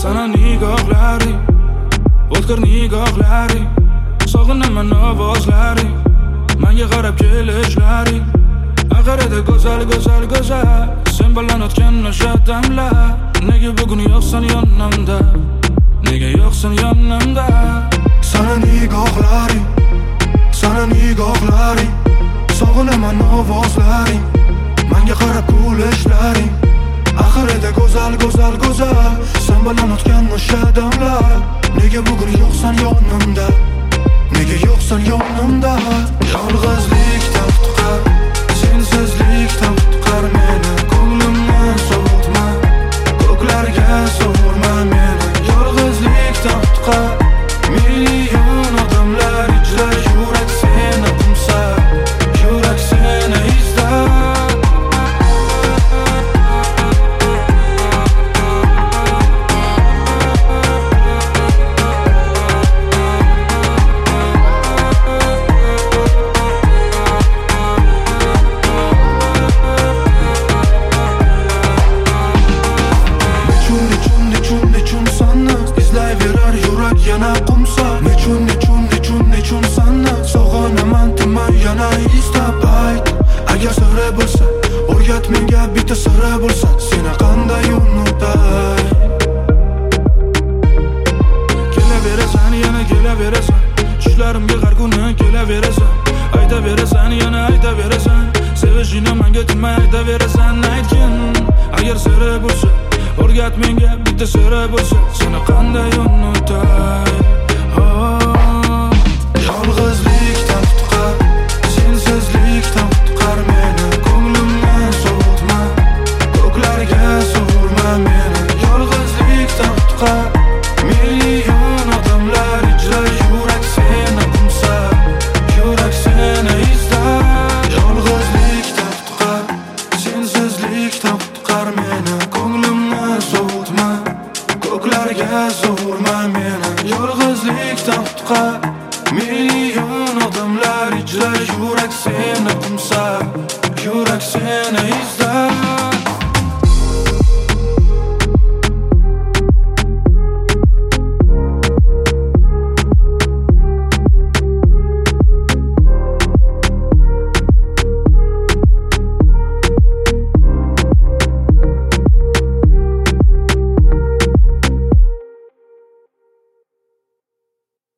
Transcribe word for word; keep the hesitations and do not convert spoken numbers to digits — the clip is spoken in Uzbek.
sana nigohlaring, o'tkir nigohlaring, sog'inaman ovozlaring, menga qarab kelishlaring. Aqarada go'zal, go'zal, go'zal, sen bilan o'tgan o'sha damlar. Nega bugun yo'qsan yonimda, nega yo'qsan yonimda? Sana nigohlaring, sana nigohlaring, sog'inaman ovozlaring, menga qarab kulishlaring. Aqarada go'zal, go'zal, go'zal, sen bilan o'tgan o'sha damlar. Nega bugun yo'qsan yonimda, nega yo'qsan yonimda? Yolg'izlik taftiqar, sensizlik taftiqar meni. Ko'nglimni sovutma, ko'klarga sovurma meni. Yolg'izlik taftiqar, million odamlar ichra yurak seni qumsa, yurak seni izlar. Yana qumsa, nechun, nechun, nechun, nechun sanni sog'inaman tinmay yana istab ayt. Agar sira bo'lsa, o'rgat menga bitta sira bo'lsa, seni qanday unutay. Kelaverasan, yana kelaverasan, tushlarimga har kuni kelaverasan. Aytaverasan, yana aytaverasan, sevishingni menga tinmay aytaverasan. Aytgin, agar sira bo'lsa, o'rgat menga bitta sira bo'lsa, seni qanday unutay. Oh, yolg'izlik taftiqar, sensizlik taftiqar meni. Ko'nglimni sovutma, ko'klarga sovurma meni. Yolg'izlik taftiqar, million odamlar ichra yurak seni qumsa, yurak seni izlar. Yolg'izlik taftiqar, sensizlik taftiqar meni. Ko'nglimni sovutma, ko'klarga sovurma meni. Yolg'izlik taftiqar.